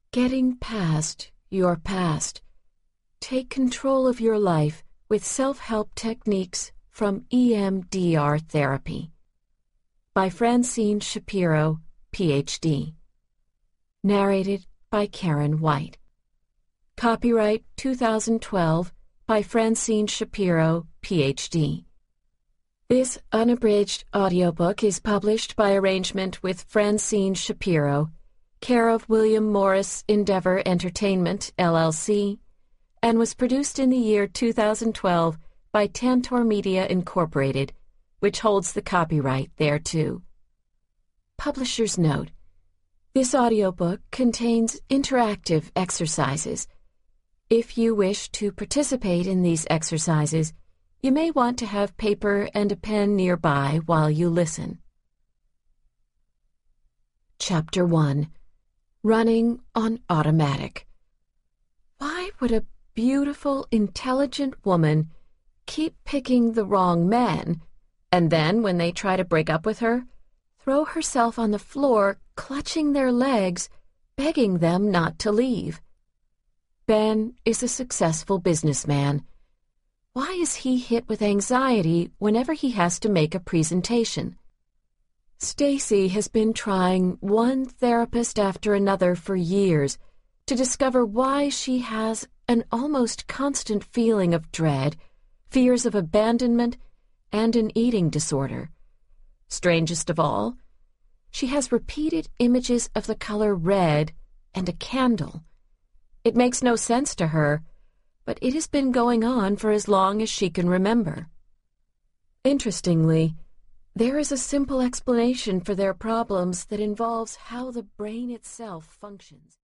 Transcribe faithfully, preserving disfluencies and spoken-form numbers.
Getting past your past. Take control of your life with self-help techniques from E M D R therapy. By Francine Shapiro, P H D. Narrated by Karen White. Copyright two thousand twelve by Francine Shapiro, P H D. This unabridged audiobook is published by arrangement with Francine Shapiro, care of William Morris Endeavor Entertainment, L L C, and was produced in the year two thousand twelve by Tantor Media Incorporated, which holds the copyright thereto. Publisher's note: this audiobook contains interactive exercises. If you wish to participate in these exercises, you may want to have paper and a pen nearby while you listen. Chapter one. Running on Automatic. Why would a beautiful, intelligent woman keep picking the wrong man, and then, when they try to break up with her, throw herself on the floor, clutching their legs, begging them not to leave? Ben is a successful businessman. Why is he hit with anxiety whenever he has to make a presentation? Stacy has been trying one therapist after another for years to discover why she has an almost constant feeling of dread, fears of abandonment, and an eating disorder. Strangest of all, she has repeated images of the color red and a candle. It makes no sense to her, but it has been going on for as long as she can remember. Interestingly, there is a simple explanation for their problems that involves how the brain itself functions.